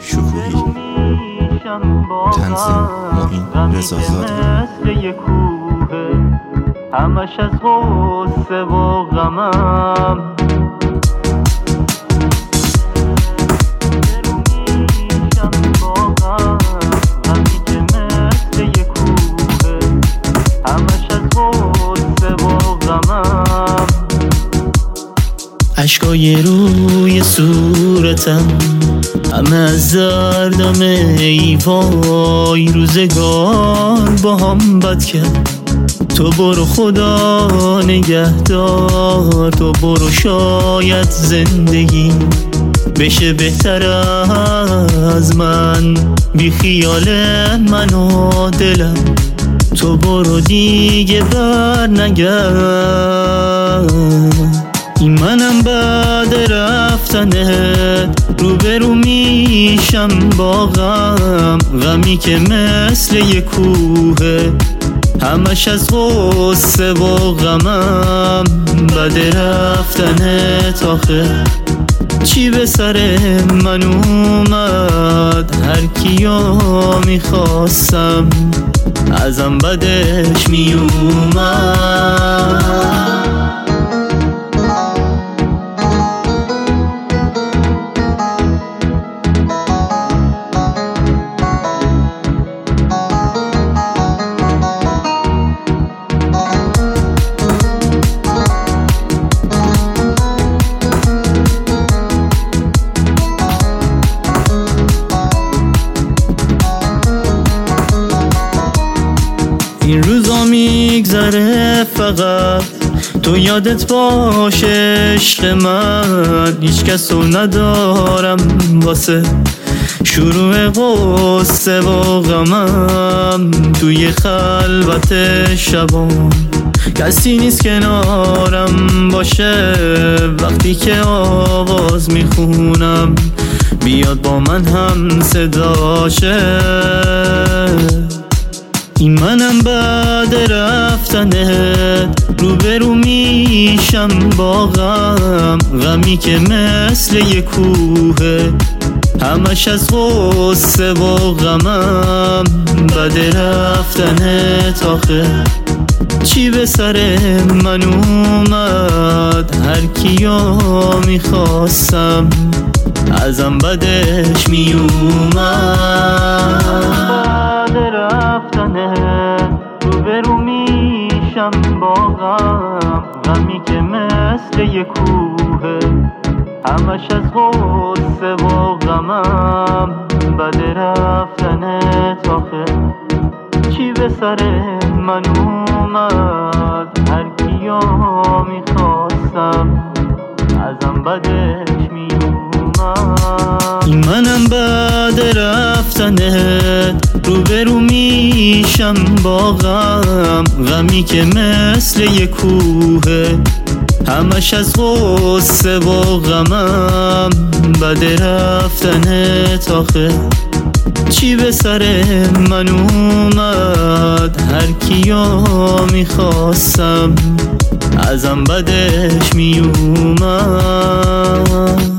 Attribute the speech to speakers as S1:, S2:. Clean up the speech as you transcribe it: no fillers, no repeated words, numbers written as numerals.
S1: شکوهی. تنظیم معین رضازاده.
S2: همش از غصه و غمم
S3: عشقای روی صورتم همه از دردم، ای وای روزگار با هم بد کرد. تو برو خدا نگهدار، تو برو شاید زندگی بشه بهتر از من، بی خیال من و دلم. تو برو دیگه بر نگرد، این منم بعد رفتنت روبرو میشم با غم، غمی که مثل یه کوه همش از غصه و غمم. بعد رفتنت آخه چی به سر من اومد؟ هر کیو میخواستم ازم بدش میومد. این روزا میگذره فقط تو یادت باشه عشق من، هیچ کسو ندارم واسه شروع غصه و غمم. توی خلوت شبان کسی نیست کنارم باشه، وقتی که آواز میخونم بیاد با من هم صداشه. این منم بعد رفتنت روبرو میشم با غم، غمی که مثل یه کوه همش از غصه و غمم. بعد رفتنت آخه چی به سر من اومد؟ هر کیو میخواستم ازم بدش میومد. روبرو میشم با غم، غمی که مثل یه کوه همش از غصه و غمم. بعد رفتنت آخه چی به سر من اومد؟ هر کیو میخواستم ازم بدش میومد. این منم بعد رفتنت روبرو میشم با غم، غمی که مثل یه کوه همش از غصه و غمم. بعد رفتنت آخه چی به سر من اومد؟ هر کیو میخواستم ازم بدش میومد.